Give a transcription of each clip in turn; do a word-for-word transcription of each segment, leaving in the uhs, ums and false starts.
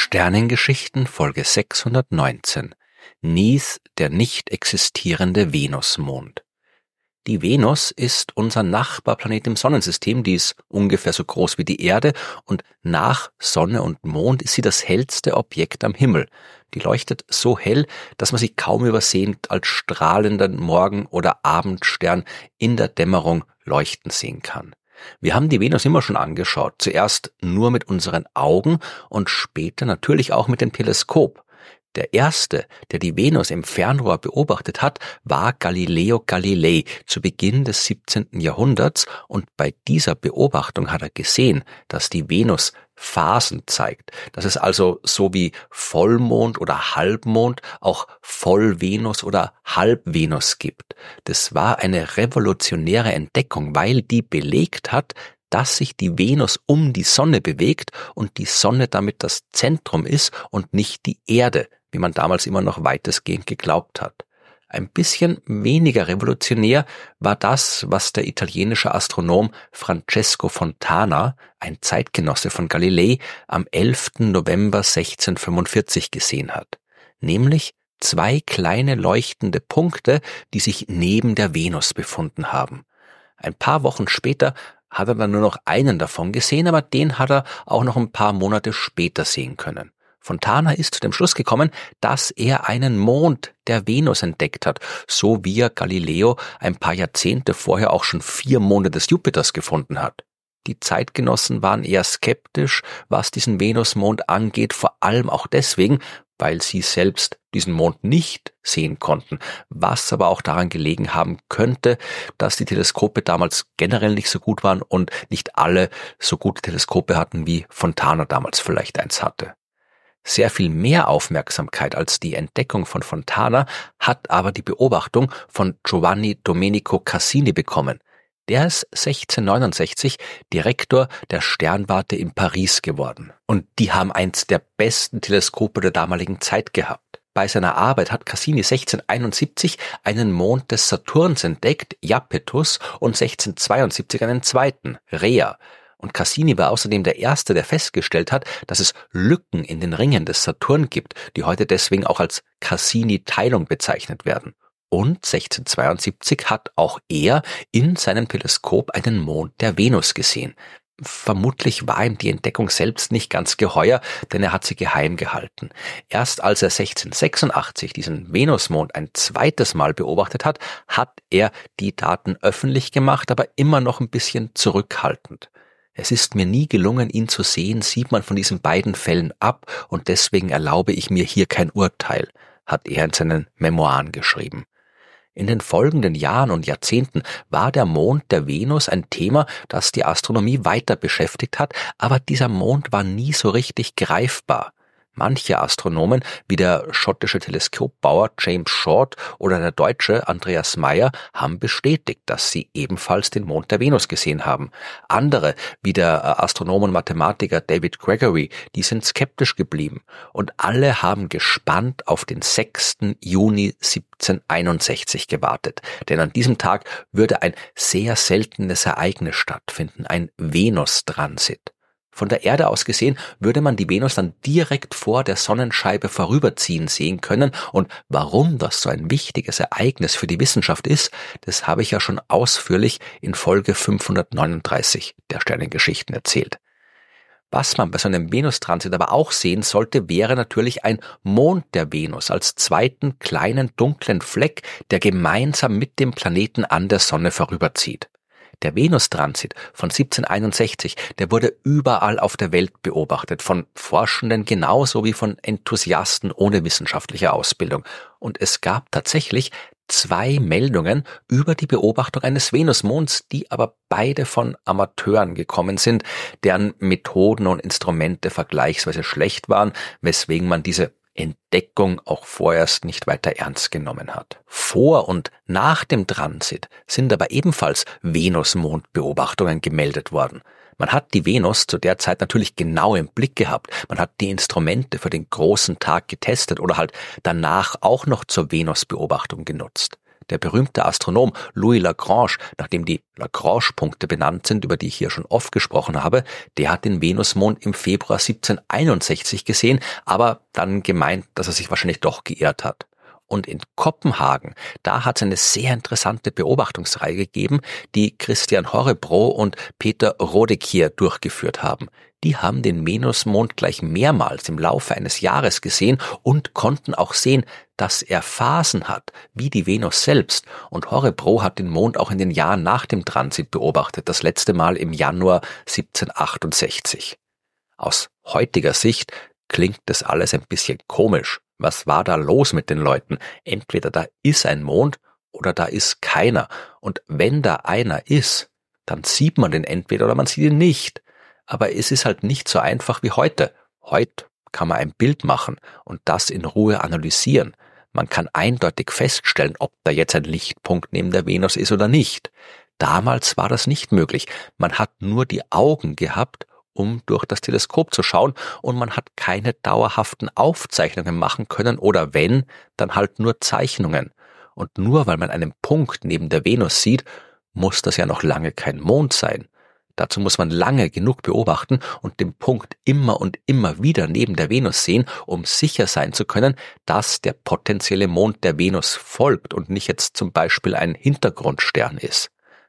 Sternengeschichten Folge sechshundertneunzehn. Neith, der nicht existierende Venusmond. Die Venus ist unser Nachbarplanet im Sonnensystem, die ist ungefähr so groß wie die Erde und nach Sonne und Mond ist sie das hellste Objekt am Himmel. Die leuchtet so hell, dass man sie kaum übersehen als strahlenden Morgen- oder Abendstern in der Dämmerung leuchten sehen kann. Wir haben die Venus immer schon angeschaut, zuerst nur mit unseren Augen und später natürlich auch mit dem Teleskop. Der erste, der die Venus im Fernrohr beobachtet hat, war Galileo Galilei zu Beginn des siebzehnten Jahrhunderts und bei dieser Beobachtung hat er gesehen, dass die Venus Phasen zeigt, dass es also so wie Vollmond oder Halbmond auch Vollvenus oder Halbvenus gibt. Das war eine revolutionäre Entdeckung, weil die belegt hat, dass sich die Venus um die Sonne bewegt und die Sonne damit das Zentrum ist und nicht die Erde, wie man damals immer noch weitestgehend geglaubt hat. Ein bisschen weniger revolutionär war das, was der italienische Astronom Francesco Fontana, ein Zeitgenosse von Galilei, am elften November sechzehnhundertfünfundvierzig gesehen hat. Nämlich zwei kleine leuchtende Punkte, die sich neben der Venus befunden haben. Ein paar Wochen später hat er dann nur noch einen davon gesehen, aber den hat er auch noch ein paar Monate später sehen können. Fontana ist zu dem Schluss gekommen, dass er einen Mond der Venus entdeckt hat, so wie er Galileo ein paar Jahrzehnte vorher auch schon vier Monde des Jupiters gefunden hat. Die Zeitgenossen waren eher skeptisch, was diesen Venusmond angeht, vor allem auch deswegen, weil sie selbst diesen Mond nicht sehen konnten, was aber auch daran gelegen haben könnte, dass die Teleskope damals generell nicht so gut waren und nicht alle so gute Teleskope hatten, wie Fontana damals vielleicht eins hatte. Sehr viel mehr Aufmerksamkeit als die Entdeckung von Fontana hat aber die Beobachtung von Giovanni Domenico Cassini bekommen. Der ist sechzehnhundertneunundsechzig Direktor der Sternwarte in Paris geworden. Und die haben eins der besten Teleskope der damaligen Zeit gehabt. Bei seiner Arbeit hat Cassini sechzehnhunderteinundsiebzig einen Mond des Saturns entdeckt, Iapetus, und sechzehnhundertzweiundsiebzig einen zweiten, Rhea. Und Cassini war außerdem der Erste, der festgestellt hat, dass es Lücken in den Ringen des Saturn gibt, die heute deswegen auch als Cassini-Teilung bezeichnet werden. Und sechzehnhundertzweiundsiebzig hat auch er in seinem Teleskop einen Mond der Venus gesehen. Vermutlich war ihm die Entdeckung selbst nicht ganz geheuer, denn er hat sie geheim gehalten. Erst als er sechzehnhundertsechsundachtzig diesen Venusmond ein zweites Mal beobachtet hat, hat er die Daten öffentlich gemacht, aber immer noch ein bisschen zurückhaltend. Es ist mir nie gelungen, ihn zu sehen, sieht man von diesen beiden Fällen ab und deswegen erlaube ich mir hier kein Urteil, hat er in seinen Memoiren geschrieben. In den folgenden Jahren und Jahrzehnten war der Mond der Venus ein Thema, das die Astronomie weiter beschäftigt hat, aber dieser Mond war nie so richtig greifbar. Manche Astronomen, wie der schottische Teleskopbauer James Short oder der deutsche Andreas Meyer, haben bestätigt, dass sie ebenfalls den Mond der Venus gesehen haben. Andere, wie der Astronom und Mathematiker David Gregory, die sind skeptisch geblieben. Und alle haben gespannt auf den sechsten Juni siebzehnhunderteinundsechzig gewartet. Denn an diesem Tag würde ein sehr seltenes Ereignis stattfinden, ein Venustransit. Von der Erde aus gesehen würde man die Venus dann direkt vor der Sonnenscheibe vorüberziehen sehen können und warum das so ein wichtiges Ereignis für die Wissenschaft ist, das habe ich ja schon ausführlich in Folge fünfhundertneununddreißig der Sternengeschichten erzählt. Was man bei so einem Venustransit aber auch sehen sollte, wäre natürlich ein Mond der Venus als zweiten kleinen dunklen Fleck, der gemeinsam mit dem Planeten an der Sonne vorüberzieht. Der Venustransit von siebzehnhunderteinundsechzig, der wurde überall auf der Welt beobachtet, von Forschenden genauso wie von Enthusiasten ohne wissenschaftliche Ausbildung. Und es gab tatsächlich zwei Meldungen über die Beobachtung eines Venusmonds, die aber beide von Amateuren gekommen sind, deren Methoden und Instrumente vergleichsweise schlecht waren, weswegen man diese Entdeckung auch vorerst nicht weiter ernst genommen hat. Vor und nach dem Transit sind aber ebenfalls Venus-Mond-Beobachtungen gemeldet worden. Man hat die Venus zu der Zeit natürlich genau im Blick gehabt. Man hat die Instrumente für den großen Tag getestet oder halt danach auch noch zur Venus-Beobachtung genutzt. Der berühmte Astronom Louis Lagrange, nach dem die Lagrange-Punkte benannt sind, über die ich hier schon oft gesprochen habe, der hat den Venusmond im Februar siebzehnhunderteinundsechzig gesehen, aber dann gemeint, dass er sich wahrscheinlich doch geirrt hat. Und in Kopenhagen, da hat es eine sehr interessante Beobachtungsreihe gegeben, die Christian Horebro und Peter Rodekier durchgeführt haben. Die haben den Venusmond gleich mehrmals im Laufe eines Jahres gesehen und konnten auch sehen, dass er Phasen hat, wie die Venus selbst. Und Horebro hat den Mond auch in den Jahren nach dem Transit beobachtet, das letzte Mal im Januar siebzehnhundertachtundsechzig. Aus heutiger Sicht klingt das alles ein bisschen komisch. Was war da los mit den Leuten? Entweder da ist ein Mond oder da ist keiner. Und wenn da einer ist, dann sieht man den entweder oder man sieht ihn nicht. Aber es ist halt nicht so einfach wie heute. Heute kann man ein Bild machen und das in Ruhe analysieren. Man kann eindeutig feststellen, ob da jetzt ein Lichtpunkt neben der Venus ist oder nicht. Damals war das nicht möglich. Man hat nur die Augen gehabt, um durch das Teleskop zu schauen, und man hat keine dauerhaften Aufzeichnungen machen können oder wenn, dann halt nur Zeichnungen. Und nur weil man einen Punkt neben der Venus sieht, muss das ja noch lange kein Mond sein. Dazu muss man lange genug beobachten und den Punkt immer und immer wieder neben der Venus sehen, um sicher sein zu können, dass der potenzielle Mond der Venus folgt und nicht jetzt zum Beispiel ein Hintergrundstern ist.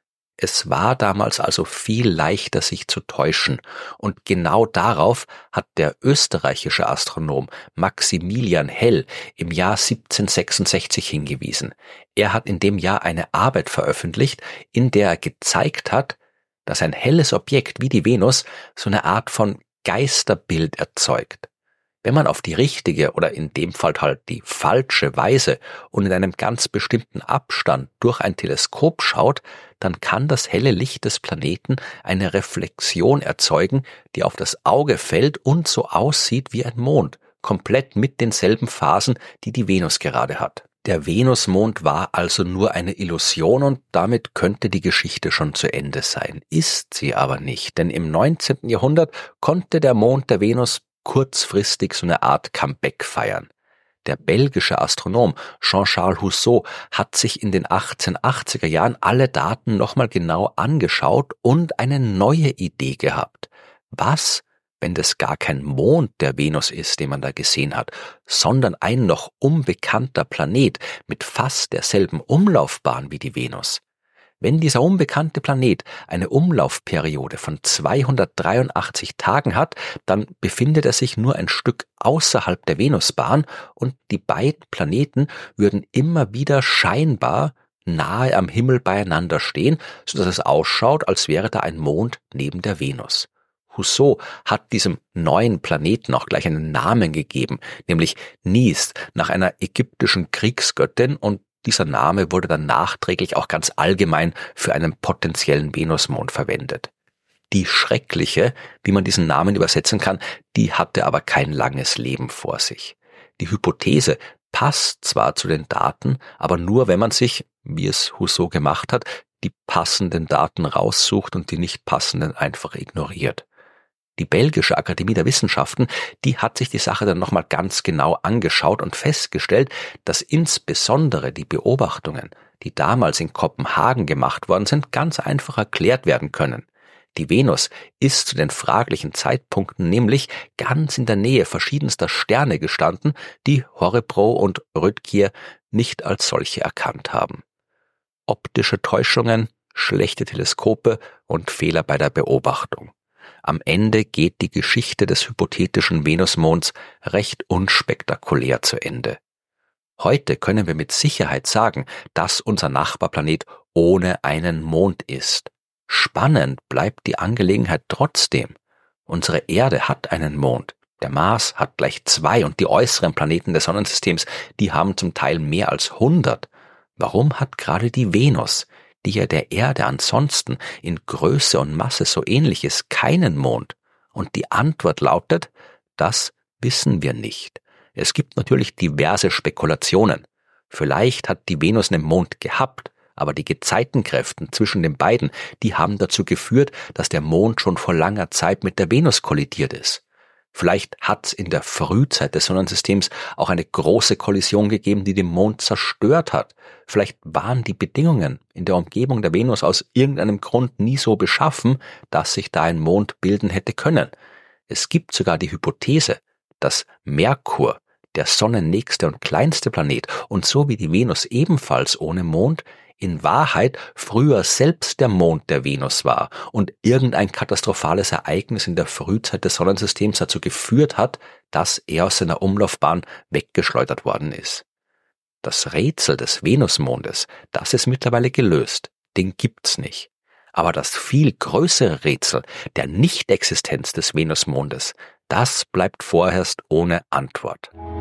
Es war damals also viel leichter, sich zu täuschen, und genau darauf hat der österreichische Astronom Maximilian Hell im Jahr siebzehnhundertsechsundsechzig hingewiesen. Er hat in dem Jahr eine Arbeit veröffentlicht, in der er gezeigt hat, dass ein helles Objekt wie die Venus so eine Art von Geisterbild erzeugt. Wenn man auf die richtige oder in dem Fall halt die falsche Weise und in einem ganz bestimmten Abstand durch ein Teleskop schaut, dann kann das helle Licht des Planeten eine Reflexion erzeugen, die auf das Auge fällt und so aussieht wie ein Mond, komplett mit denselben Phasen, die die Venus gerade hat. Der Venusmond war also nur eine Illusion und damit könnte die Geschichte schon zu Ende sein. Ist sie aber nicht, denn im neunzehnten Jahrhundert konnte der Mond der Venus kurzfristig so eine Art Comeback feiern. Der belgische Astronom Jean-Charles Houzeau hat sich in den achtzehnhundertachtziger Jahren alle Daten nochmal genau angeschaut und eine neue Idee gehabt. Was, wenn das gar kein Mond der Venus ist, den man da gesehen hat, sondern ein noch unbekannter Planet mit fast derselben Umlaufbahn wie die Venus? Wenn dieser unbekannte Planet eine Umlaufperiode von zweihundertdreiundachtzig Tagen hat, dann befindet er sich nur ein Stück außerhalb der Venusbahn und die beiden Planeten würden immer wieder scheinbar nahe am Himmel beieinander stehen, sodass es ausschaut, als wäre da ein Mond neben der Venus. Houzeau hat diesem neuen Planeten auch gleich einen Namen gegeben, nämlich Nis, nach einer ägyptischen Kriegsgöttin, und dieser Name wurde dann nachträglich auch ganz allgemein für einen potenziellen Venusmond verwendet. Die Schreckliche, wie man diesen Namen übersetzen kann, die hatte aber kein langes Leben vor sich. Die Hypothese passt zwar zu den Daten, aber nur, wenn man sich, wie es Houzeau gemacht hat, die passenden Daten raussucht und die nicht passenden einfach ignoriert. Die belgische Akademie der Wissenschaften, die hat sich die Sache dann nochmal ganz genau angeschaut und festgestellt, dass insbesondere die Beobachtungen, die damals in Kopenhagen gemacht worden sind, ganz einfach erklärt werden können. Die Venus ist zu den fraglichen Zeitpunkten nämlich ganz in der Nähe verschiedenster Sterne gestanden, die Horebro und Rödtger nicht als solche erkannt haben. Optische Täuschungen, schlechte Teleskope und Fehler bei der Beobachtung. Am Ende geht die Geschichte des hypothetischen Venusmonds recht unspektakulär zu Ende. Heute können wir mit Sicherheit sagen, dass unser Nachbarplanet ohne einen Mond ist. Spannend bleibt die Angelegenheit trotzdem. Unsere Erde hat einen Mond, der Mars hat gleich zwei und die äußeren Planeten des Sonnensystems, die haben zum Teil mehr als hundert. Warum hat gerade die Venus, die ja der Erde ansonsten in Größe und Masse so ähnlich ist, keinen Mond? Und die Antwort lautet, das wissen wir nicht. Es gibt natürlich diverse Spekulationen. Vielleicht hat die Venus einen Mond gehabt, aber die Gezeitenkräfte zwischen den beiden, die haben dazu geführt, dass der Mond schon vor langer Zeit mit der Venus kollidiert ist. Vielleicht hat es in der Frühzeit des Sonnensystems auch eine große Kollision gegeben, die den Mond zerstört hat. Vielleicht waren die Bedingungen in der Umgebung der Venus aus irgendeinem Grund nie so beschaffen, dass sich da ein Mond bilden hätte können. Es gibt sogar die Hypothese, dass Merkur, der sonnennächste und kleinste Planet und so wie die Venus ebenfalls ohne Mond, in Wahrheit früher selbst der Mond der Venus war und irgendein katastrophales Ereignis in der Frühzeit des Sonnensystems dazu geführt hat, dass er aus seiner Umlaufbahn weggeschleudert worden ist. Das Rätsel des Venusmondes, das ist mittlerweile gelöst, den gibt's nicht. Aber das viel größere Rätsel der Nichtexistenz des Venusmondes, das bleibt vorerst ohne Antwort.